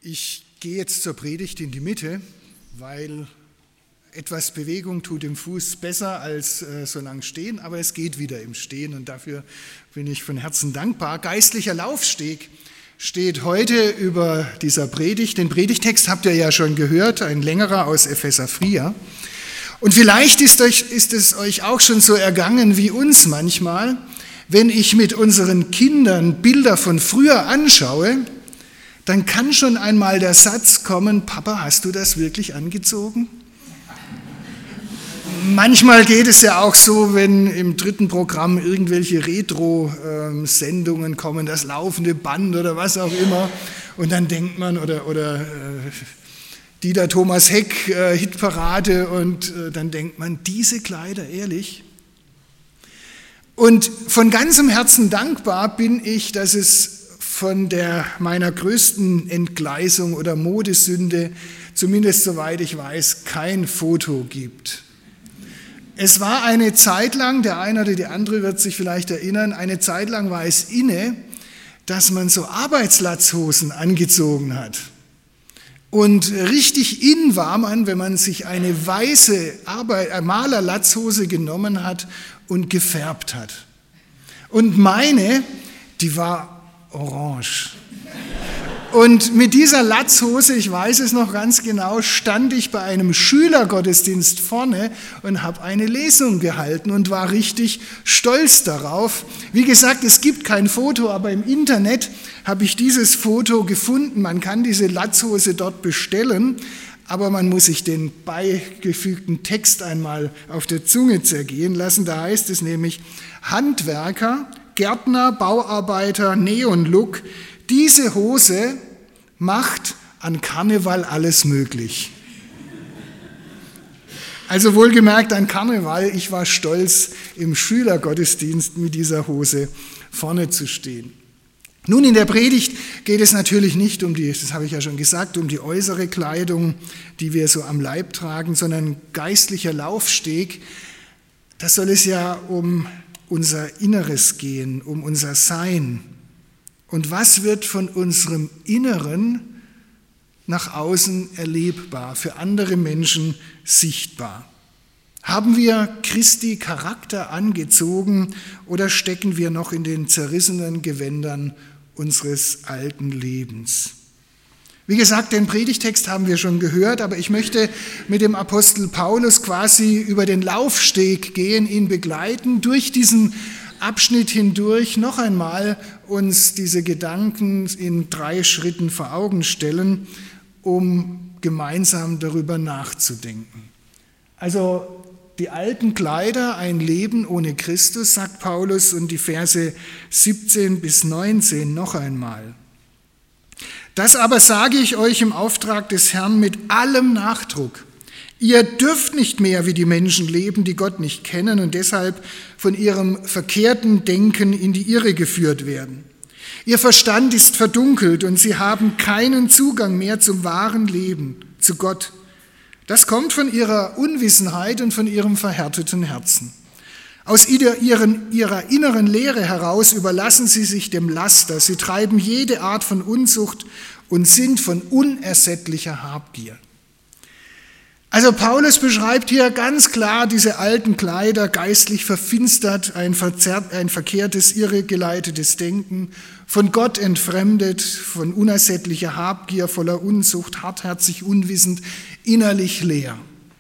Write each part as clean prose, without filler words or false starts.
Ich gehe jetzt zur Predigt in die Mitte, weil etwas Bewegung tut dem Fuß besser als so lang stehen, aber es geht wieder im Stehen und dafür bin ich von Herzen dankbar. Geistlicher Laufsteg steht heute über dieser Predigt. Den Predigtext habt ihr ja schon gehört, ein längerer aus Epheser 4. Und vielleicht ist es euch auch schon so ergangen wie uns manchmal, wenn ich mit unseren Kindern Bilder von früher anschaue, dann kann schon einmal der Satz kommen: Papa, hast du das wirklich angezogen? Manchmal geht es ja auch so, wenn im dritten Programm irgendwelche Retro-Sendungen kommen, das laufende Band oder was auch immer, und dann denkt man, oder Dieter Thomas Heck, Hitparade, und dann denkt man, diese Kleider, ehrlich? Und von ganzem Herzen dankbar bin ich, dass es von meiner größten Entgleisung oder Modesünde, zumindest soweit ich weiß, kein Foto gibt. Es war eine Zeit lang, der eine oder die andere wird sich vielleicht erinnern, eine Zeit lang war es inne, dass man so Arbeitslatzhosen angezogen hat. Und richtig in war man, wenn man sich eine weiße Malerlatzhose genommen hat und gefärbt hat. Und meine, die war orange. Und mit dieser Latzhose, ich weiß es noch ganz genau, stand ich bei einem Schülergottesdienst vorne und habe eine Lesung gehalten und war richtig stolz darauf. Wie gesagt, es gibt kein Foto, aber im Internet habe ich dieses Foto gefunden. Man kann diese Latzhose dort bestellen, aber man muss sich den beigefügten Text einmal auf der Zunge zergehen lassen. Da heißt es nämlich: Handwerker, Gärtner, Bauarbeiter, Neon-Look, diese Hose macht an Karneval alles möglich. Also wohlgemerkt an Karneval, ich war stolz, im Schülergottesdienst mit dieser Hose vorne zu stehen. Nun, in der Predigt geht es natürlich nicht das habe ich ja schon gesagt, um die äußere Kleidung, die wir so am Leib tragen, sondern geistlicher Laufsteg, da soll es ja um unser Inneres gehen, um unser Sein. Und was wird von unserem Inneren nach außen erlebbar, für andere Menschen sichtbar? Haben wir Christi Charakter angezogen oder stecken wir noch in den zerrissenen Gewändern unseres alten Lebens? Wie gesagt, den Predigtext haben wir schon gehört, aber ich möchte mit dem Apostel Paulus quasi über den Laufsteg gehen, ihn begleiten, durch diesen Abschnitt hindurch noch einmal uns diese Gedanken in 3 Schritten vor Augen stellen, um gemeinsam darüber nachzudenken. Also die alten Kleider, ein Leben ohne Christus, sagt Paulus, und die Verse 17 bis 19 noch einmal. Das aber sage ich euch im Auftrag des Herrn mit allem Nachdruck. Ihr dürft nicht mehr wie die Menschen leben, die Gott nicht kennen und deshalb von ihrem verkehrten Denken in die Irre geführt werden. Ihr Verstand ist verdunkelt und sie haben keinen Zugang mehr zum wahren Leben, zu Gott. Das kommt von ihrer Unwissenheit und von ihrem verhärteten Herzen. Aus ihrer inneren Leere heraus überlassen sie sich dem Laster. Sie treiben jede Art von Unzucht und sind von unersättlicher Habgier. Also Paulus beschreibt hier ganz klar diese alten Kleider, geistlich verfinstert, ein verkehrtes, irregeleitetes Denken, von Gott entfremdet, von unersättlicher Habgier, voller Unzucht, hartherzig, unwissend, innerlich leer.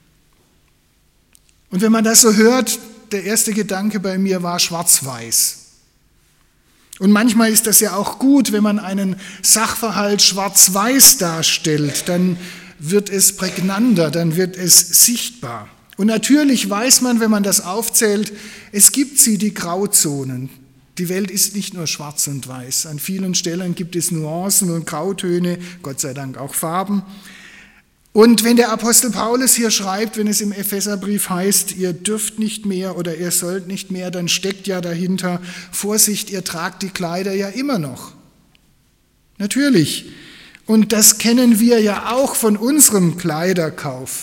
Und wenn man das so hört, der erste Gedanke bei mir war schwarz-weiß. Und manchmal ist das ja auch gut, wenn man einen Sachverhalt schwarz-weiß darstellt, dann wird es prägnanter, dann wird es sichtbar. Und natürlich weiß man, wenn man das aufzählt, es gibt die Grauzonen. Die Welt ist nicht nur schwarz und weiß. An vielen Stellen gibt es Nuancen und Grautöne, Gott sei Dank auch Farben. Und wenn der Apostel Paulus hier schreibt, wenn es im Epheserbrief heißt, ihr dürft nicht mehr oder ihr sollt nicht mehr, dann steckt ja dahinter: Vorsicht, ihr tragt die Kleider ja immer noch. Natürlich. Und das kennen wir ja auch von unserem Kleiderkauf.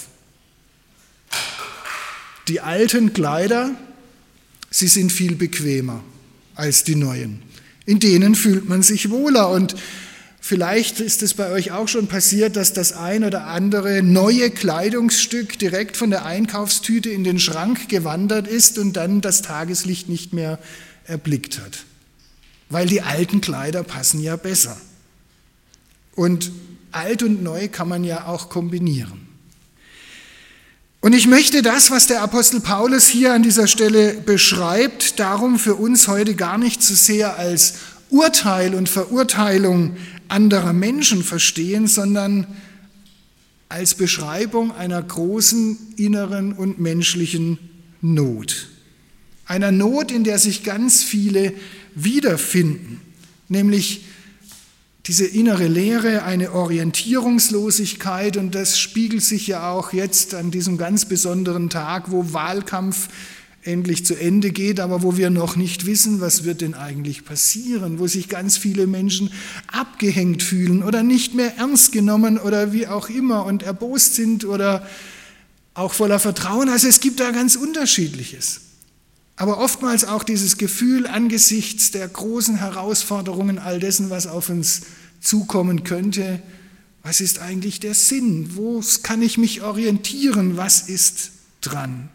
Die alten Kleider, sie sind viel bequemer als die neuen. In denen fühlt man sich wohler und Vielleicht ist es bei euch auch schon passiert, dass das ein oder andere neue Kleidungsstück direkt von der Einkaufstüte in den Schrank gewandert ist und dann das Tageslicht nicht mehr erblickt hat. Weil die alten Kleider passen ja besser. Und alt und neu kann man ja auch kombinieren. Und ich möchte das, was der Apostel Paulus hier an dieser Stelle beschreibt, darum für uns heute gar nicht so sehr als Urteil und Verurteilung anderer Menschen verstehen, sondern als Beschreibung einer großen inneren und menschlichen Not. Einer Not, in der sich ganz viele wiederfinden, nämlich diese innere Leere, eine Orientierungslosigkeit, und das spiegelt sich ja auch jetzt an diesem ganz besonderen Tag, wo Wahlkampf endlich zu Ende geht, aber wo wir noch nicht wissen, was wird denn eigentlich passieren, wo sich ganz viele Menschen abgehängt fühlen oder nicht mehr ernst genommen oder wie auch immer und erbost sind oder auch voller Vertrauen. Also es gibt da ganz Unterschiedliches. Aber oftmals auch dieses Gefühl angesichts der großen Herausforderungen, all dessen, was auf uns zukommen könnte, was ist eigentlich der Sinn? Wo kann ich mich orientieren? Was ist dran?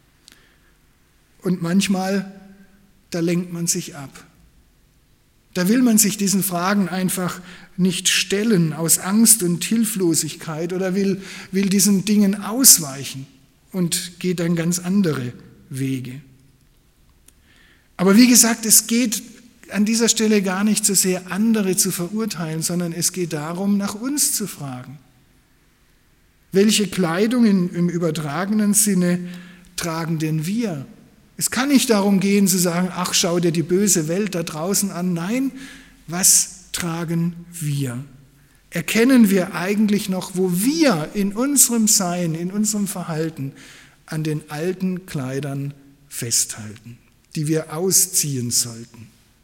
Und manchmal, da lenkt man sich ab. Da will man sich diesen Fragen einfach nicht stellen aus Angst und Hilflosigkeit oder will diesen Dingen ausweichen und geht dann ganz andere Wege. Aber wie gesagt, es geht an dieser Stelle gar nicht so sehr, andere zu verurteilen, sondern es geht darum, nach uns zu fragen. Welche Kleidung im übertragenen Sinne tragen denn wir? Es kann nicht darum gehen zu sagen, ach, schau dir die böse Welt da draußen an. Nein, was tragen wir? Erkennen wir eigentlich noch, wo wir in unserem Sein, in unserem Verhalten an den alten Kleidern festhalten, die wir ausziehen sollten?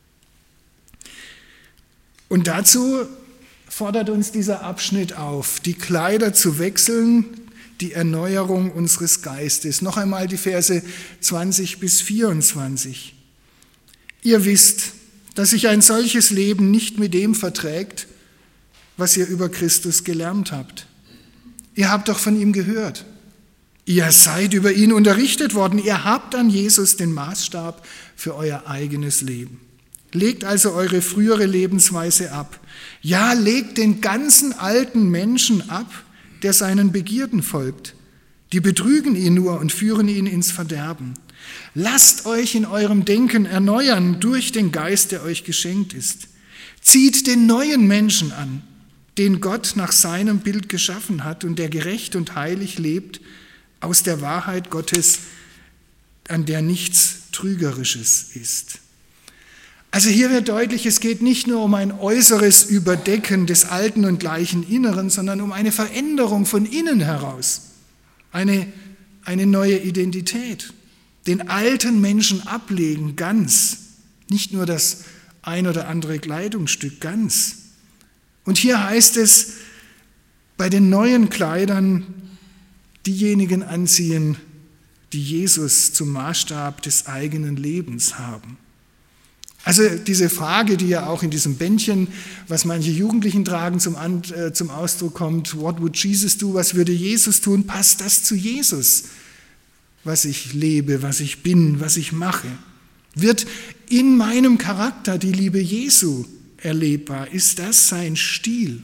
Und dazu fordert uns dieser Abschnitt auf, die Kleider zu wechseln, die Erneuerung unseres Geistes. Noch einmal die Verse 20 bis 24. Ihr wisst, dass sich ein solches Leben nicht mit dem verträgt, was ihr über Christus gelernt habt. Ihr habt doch von ihm gehört. Ihr seid über ihn unterrichtet worden. Ihr habt an Jesus den Maßstab für euer eigenes Leben. Legt also eure frühere Lebensweise ab. Ja, legt den ganzen alten Menschen ab, der seinen Begierden folgt. Die betrügen ihn nur und führen ihn ins Verderben. Lasst euch in eurem Denken erneuern durch den Geist, der euch geschenkt ist. Zieht den neuen Menschen an, den Gott nach seinem Bild geschaffen hat und der gerecht und heilig lebt, aus der Wahrheit Gottes, an der nichts Trügerisches ist. Also hier wird deutlich, es geht nicht nur um ein äußeres Überdecken des alten und gleichen Inneren, sondern um eine Veränderung von innen heraus, eine neue Identität. Den alten Menschen ablegen, ganz, nicht nur das ein oder andere Kleidungsstück, ganz. Und hier heißt es, bei den neuen Kleidern diejenigen anziehen, die Jesus zum Maßstab des eigenen Lebens haben. Also diese Frage, die ja auch in diesem Bändchen, was manche Jugendlichen tragen, zum Ausdruck kommt, what would Jesus do, was würde Jesus tun, passt das zu Jesus, was ich lebe, was ich bin, was ich mache? Wird in meinem Charakter die Liebe Jesu erlebbar? Ist das sein Stil?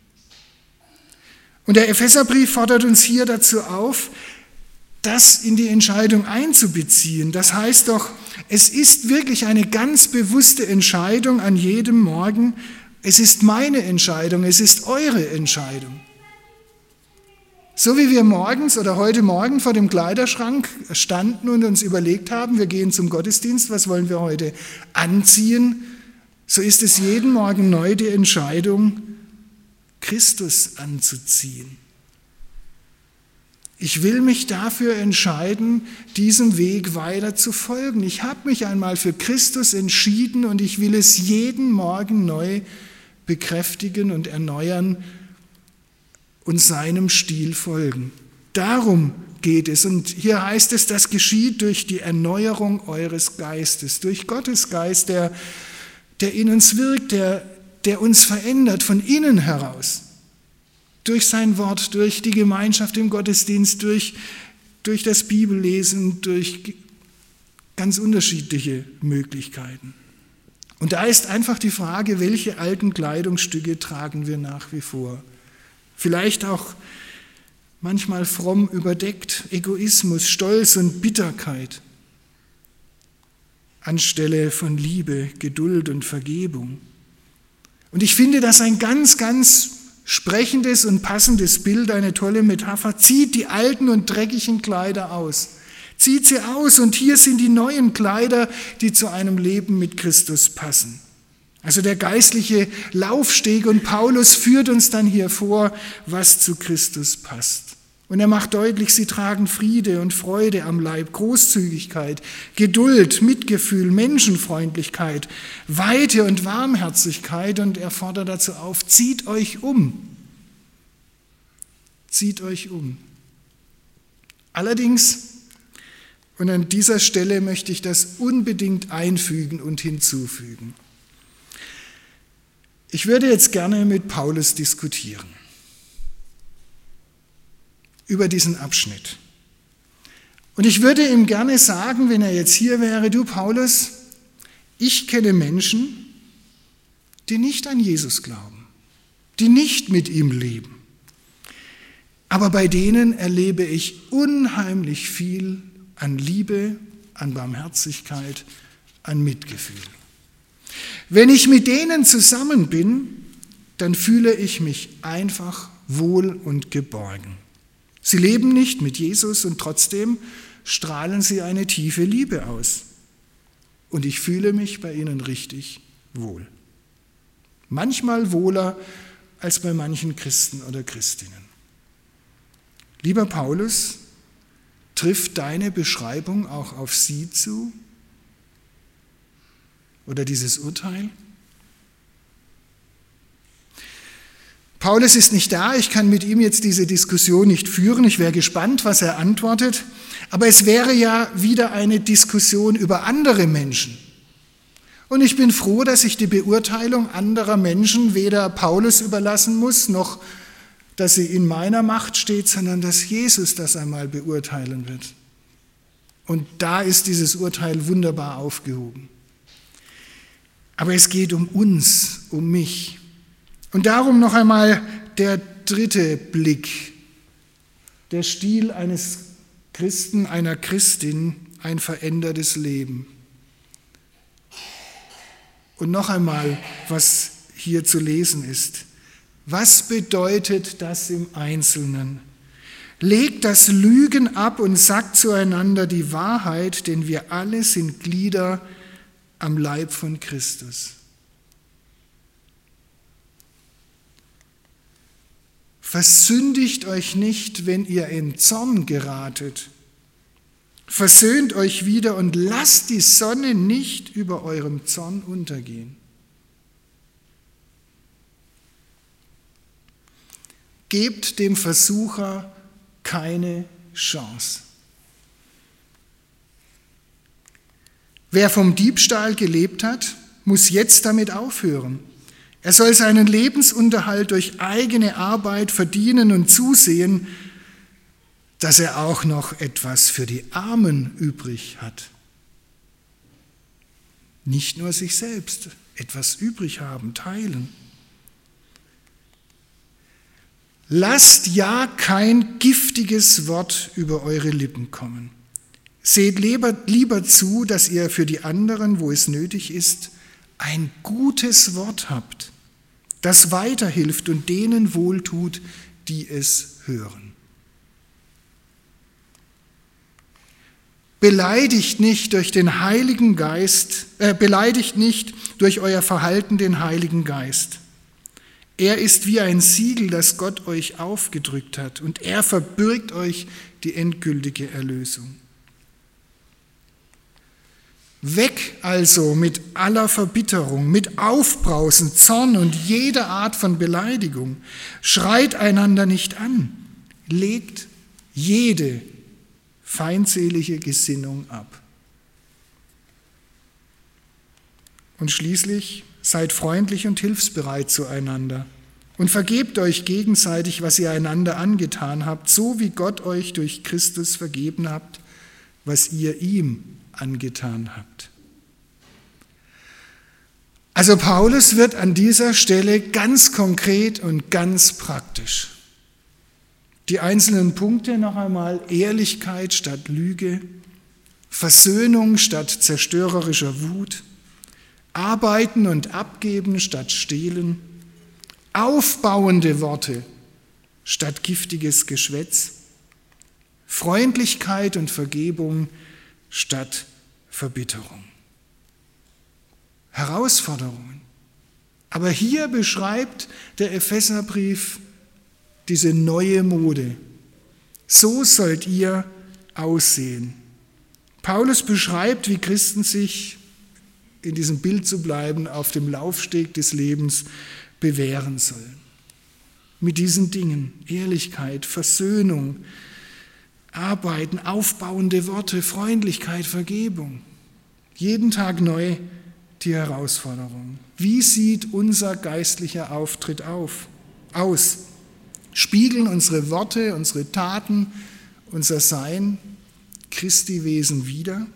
Und der Epheserbrief fordert uns hier dazu auf, das in die Entscheidung einzubeziehen. Das heißt doch, es ist wirklich eine ganz bewusste Entscheidung an jedem Morgen. Es ist meine Entscheidung, es ist eure Entscheidung. So wie wir morgens oder heute Morgen vor dem Kleiderschrank standen und uns überlegt haben, wir gehen zum Gottesdienst, was wollen wir heute anziehen, so ist es jeden Morgen neu die Entscheidung, Christus anzuziehen. Ich will mich dafür entscheiden, diesem Weg weiter zu folgen. Ich habe mich einmal für Christus entschieden und ich will es jeden Morgen neu bekräftigen und erneuern und seinem Stil folgen. Darum geht es. Und hier heißt es, das geschieht durch die Erneuerung eures Geistes, durch Gottes Geist, der in uns wirkt, der der uns verändert von innen heraus. Durch sein Wort, durch die Gemeinschaft im Gottesdienst, durch das Bibellesen, durch ganz unterschiedliche Möglichkeiten. Und da ist einfach die Frage, welche alten Kleidungsstücke tragen wir nach wie vor? Vielleicht auch manchmal fromm überdeckt, Egoismus, Stolz und Bitterkeit anstelle von Liebe, Geduld und Vergebung. Und ich finde das ein ganz, ganz sprechendes und passendes Bild, eine tolle Metapher. Zieht die alten und dreckigen Kleider aus. Zieht sie aus und hier sind die neuen Kleider, die zu einem Leben mit Christus passen. Also der geistliche Laufsteg, und Paulus führt uns dann hier vor, was zu Christus passt. Und er macht deutlich, sie tragen Friede und Freude am Leib, Großzügigkeit, Geduld, Mitgefühl, Menschenfreundlichkeit, Weite und Warmherzigkeit, und er fordert dazu auf, zieht euch um. Zieht euch um. Allerdings, und an dieser Stelle möchte ich das unbedingt einfügen und hinzufügen. Ich würde jetzt gerne mit Paulus diskutieren über diesen Abschnitt. Und ich würde ihm gerne sagen, wenn er jetzt hier wäre, du Paulus, ich kenne Menschen, die nicht an Jesus glauben, die nicht mit ihm leben. Aber bei denen erlebe ich unheimlich viel an Liebe, an Barmherzigkeit, an Mitgefühl. Wenn ich mit denen zusammen bin, dann fühle ich mich einfach wohl und geborgen. Sie leben nicht mit Jesus und trotzdem strahlen sie eine tiefe Liebe aus. Und ich fühle mich bei ihnen richtig wohl. Manchmal wohler als bei manchen Christen oder Christinnen. Lieber Paulus, trifft deine Beschreibung auch auf sie zu? Oder dieses Urteil? Paulus ist nicht da, ich kann mit ihm jetzt diese Diskussion nicht führen. Ich wäre gespannt, was er antwortet. Aber es wäre ja wieder eine Diskussion über andere Menschen. Und ich bin froh, dass ich die Beurteilung anderer Menschen weder Paulus überlassen muss, noch dass sie in meiner Macht steht, sondern dass Jesus das einmal beurteilen wird. Und da ist dieses Urteil wunderbar aufgehoben. Aber es geht um uns, um mich. Und darum noch einmal der dritte Blick. Der Stil eines Christen, einer Christin, ein verändertes Leben. Und noch einmal, was hier zu lesen ist. Was bedeutet das im Einzelnen? Legt das Lügen ab und sagt zueinander die Wahrheit, denn wir alle sind Glieder am Leib von Christus. Versündigt euch nicht, wenn ihr in Zorn geratet. Versöhnt euch wieder und lasst die Sonne nicht über eurem Zorn untergehen. Gebt dem Versucher keine Chance. Wer vom Diebstahl gelebt hat, muss jetzt damit aufhören. Er soll seinen Lebensunterhalt durch eigene Arbeit verdienen und zusehen, dass er auch noch etwas für die Armen übrig hat. Nicht nur sich selbst etwas übrig haben, teilen. Lasst ja kein giftiges Wort über eure Lippen kommen. Seht lieber zu, dass ihr für die anderen, wo es nötig ist, ein gutes Wort habt, das weiterhilft und denen wohltut, die es hören. Beleidigt nicht durch den Heiligen Geist, beleidigt nicht durch euer Verhalten den Heiligen Geist. Er ist wie ein Siegel, das Gott euch aufgedrückt hat, und er verbirgt euch die endgültige Erlösung. Weg also mit aller Verbitterung, mit Aufbrausen, Zorn und jeder Art von Beleidigung. Schreit einander nicht an, legt jede feindselige Gesinnung ab. Und schließlich seid freundlich und hilfsbereit zueinander und vergebt euch gegenseitig, was ihr einander angetan habt, so wie Gott euch durch Christus vergeben habt, was ihr ihm angetan habt. Also Paulus wird an dieser Stelle ganz konkret und ganz praktisch. Die einzelnen Punkte noch einmal: Ehrlichkeit statt Lüge, Versöhnung statt zerstörerischer Wut, Arbeiten und Abgeben statt Stehlen, aufbauende Worte statt giftiges Geschwätz, Freundlichkeit und Vergebung statt Verbitterung. Herausforderungen. Aber hier beschreibt der Epheserbrief diese neue Mode. So sollt ihr aussehen. Paulus beschreibt, wie Christen sich, in diesem Bild zu bleiben, auf dem Laufsteg des Lebens bewähren sollen. Mit diesen Dingen: Ehrlichkeit, Versöhnung, Arbeiten, aufbauende Worte, Freundlichkeit, Vergebung. Jeden Tag neu die Herausforderung. Wie sieht unser geistlicher Auftritt aus? Spiegeln unsere Worte, unsere Taten, unser Sein Christi Wesen wider?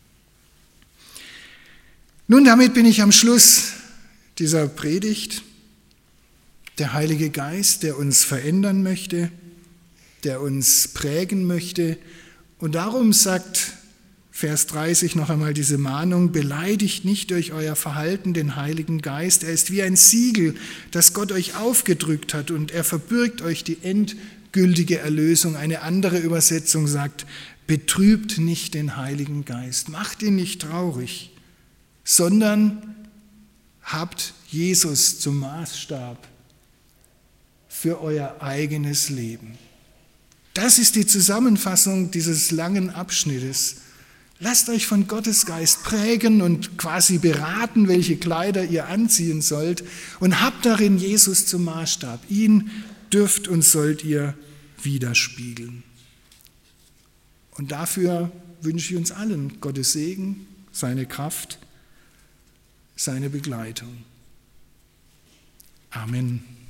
Nun, damit bin ich am Schluss dieser Predigt. Der Heilige Geist, der uns verändern möchte, der uns prägen möchte. Und darum sagt Vers 30 noch einmal diese Mahnung: Beleidigt nicht durch euer Verhalten den Heiligen Geist. Er ist wie ein Siegel, das Gott euch aufgedrückt hat, und er verbirgt euch die endgültige Erlösung. Eine andere Übersetzung sagt: Betrübt nicht den Heiligen Geist, macht ihn nicht traurig, sondern habt Jesus zum Maßstab für euer eigenes Leben. Das ist die Zusammenfassung dieses langen Abschnittes. Lasst euch von Gottes Geist prägen und quasi beraten, welche Kleider ihr anziehen sollt, und habt darin Jesus zum Maßstab. Ihn dürft und sollt ihr widerspiegeln. Und dafür wünsche ich uns allen Gottes Segen, seine Kraft, seine Begleitung. Amen.